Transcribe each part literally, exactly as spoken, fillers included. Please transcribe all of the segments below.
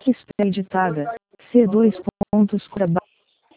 que está editada. C dois pontos para baixo.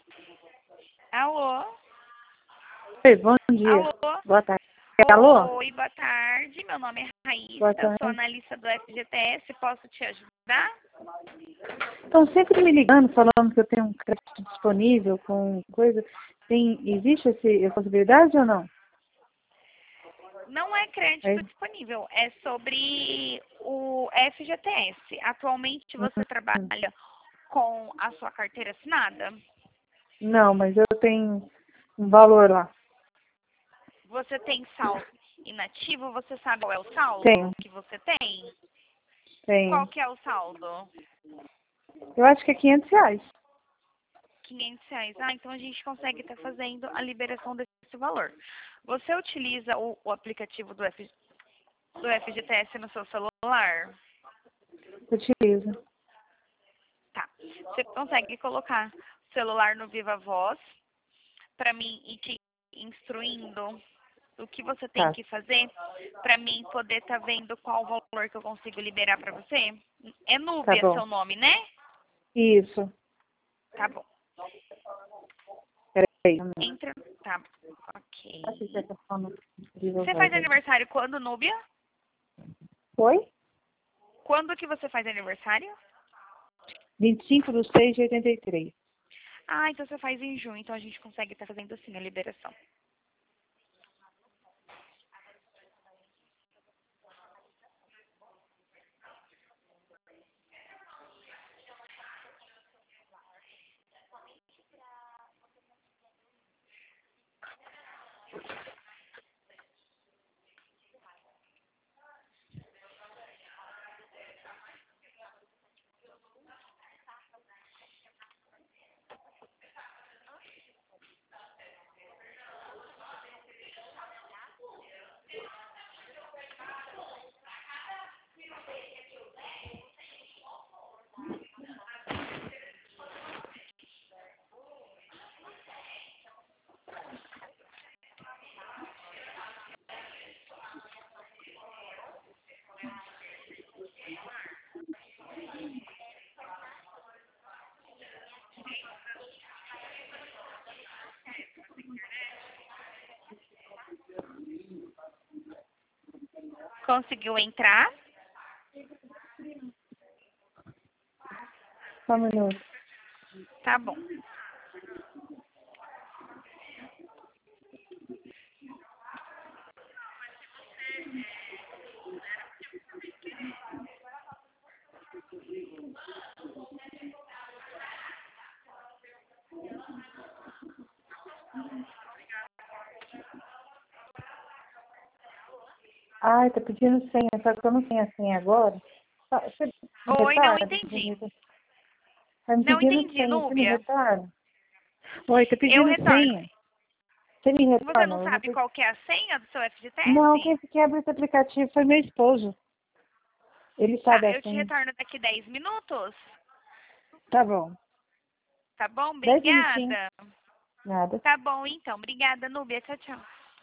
Alô? Oi, bom dia. Alô? Boa tarde. Alô? Oi, boa tarde. Meu nome é Raíssa, Boa eu sou tarde. analista do F G T S. Posso te ajudar? Estão sempre me ligando, falando que eu tenho um crédito disponível com coisa. Tem, existe esse, essa possibilidade ou não? Não é crédito É. disponível, é sobre o F G T S. Atualmente você trabalha com a sua carteira assinada? Não, mas eu tenho um valor lá. Você tem saldo inativo? Você sabe qual é o saldo Tenho, que você tem? Qual tenho. que é o saldo? Eu acho que é quinhentos reais. quinhentos reais. Ah, então a gente consegue estar fazendo a liberação desse valor. Você utiliza o, o aplicativo do, F, do F G T S no seu celular? Utilizo. Tá. Você consegue colocar o celular no Viva Voz para mim ir te instruindo o que você tem Tá. que fazer para mim poder estar vendo qual valor que eu consigo liberar para você? É Tá Núbia bom. seu nome, né? Isso. Tá bom. Peraí. Entra. Tá. Ok. Aqui, você tá falando de Você voz faz aí. aniversário quando, Núbia? Oi? Quando que você faz aniversário? vinte e cinco de seis de oitenta e três. Ah, então você faz em junho, então a gente consegue estar fazendo assim a liberação. Conseguiu entrar? Só um minuto. Tá bom. Ai, tá pedindo senha, só que eu não tenho a senha agora. Tá, você me Oi, não retorna? entendi. Tá me Não pedindo entendi, senha, você me Núbia. retorna? Oi, tá Eu pedindo retorno. senha. Você me Você retorna? não Eu vou sabe ter... qual que é a senha do seu F G T Não, S? quem quebra esse aplicativo foi meu esposo. Ele Tá, sabe a eu te senha. retorno daqui dez minutos. Tá bom. Tá bom? Dez minutinhos. Obrigada. Nada. Tá bom, então. Obrigada, Núbia. Tchau, tchau.